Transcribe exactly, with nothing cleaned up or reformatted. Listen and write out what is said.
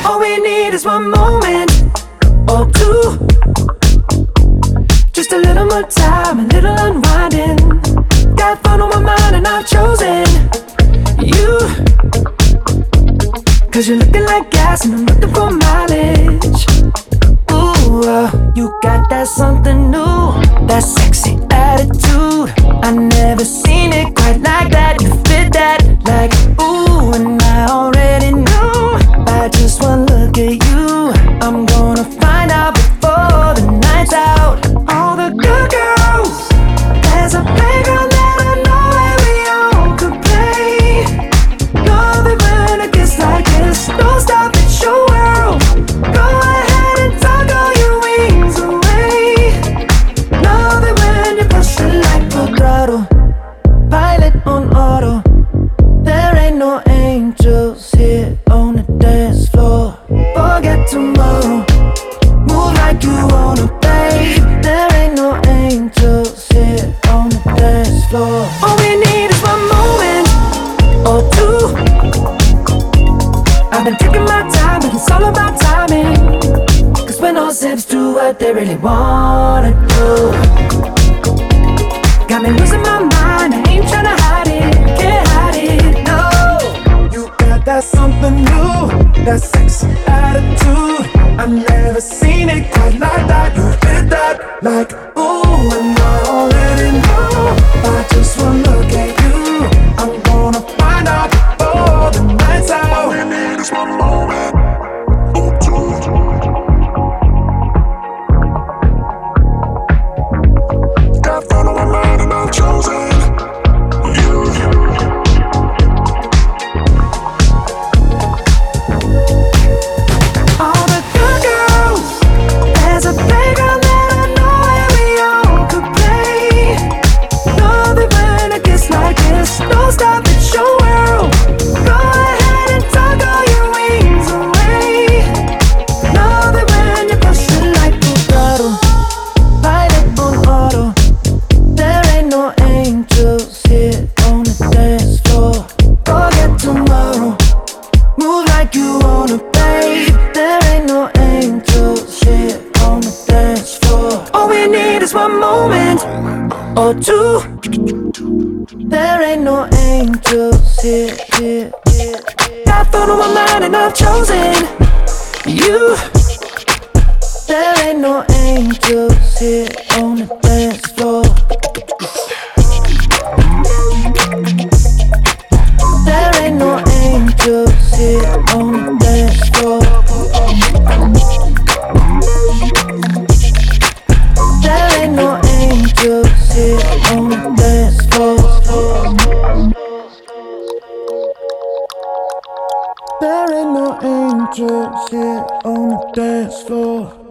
All we need is one moment or two, just a little more time, a little unwinding. Got fun on my mind and I've chosen you, cause you're looking like gas and I'm looking for mileage. Ooh, uh, you got that something new, that sexy attitude. I never seen it quite like that. You fit that like ooh, and I already knew by just one look at you. I'm gonna find out before the night's out. All the good girls, there's a playground that I know where we all could play. Love it when it gets like this. Don't stop, it's your world. Go ahead and tuck all your wings away. Love it when you push it like full throttle, pilot on auto. There ain't no angels here on the dance floor. Forget tomorrow, move like you wanna, babe. There ain't no angels here on the dance floor. All we need is one moment or two. I've been taking my time, but it's all about timing. Cause when all zips do what they really wanna do, got me losing my mind, I ain't tryna hide it, can't hide it, no. You got that something new, that sexy attitude. I've never seen it quite like that. You did that like ooh, and I already know by just one look at you. I'm gonna find out before the night's out. All we need is one moment or two. Got fun on my mind and I've chosen you. All the good girls, there's a playground that I know where we all could play. Love it when it gets like this. Don't stop, it's your world. Go ahead and tuck all your wings away. Love it when you push it like full throttle, pilot on auto. There ain't no angels here on the dance floor. Forget tomorrow, move like you wanna, babe. There ain't no angels here on the dance floor. All we need is one moment or two. There ain't no angels here, here, here, here. Got fun on my mind and I've chosen you. There ain't no angels here on the dance floor. There ain't no angels here on the dance floor. There ain't no angels here on the dance floor. There ain't no angels here on the dance floor.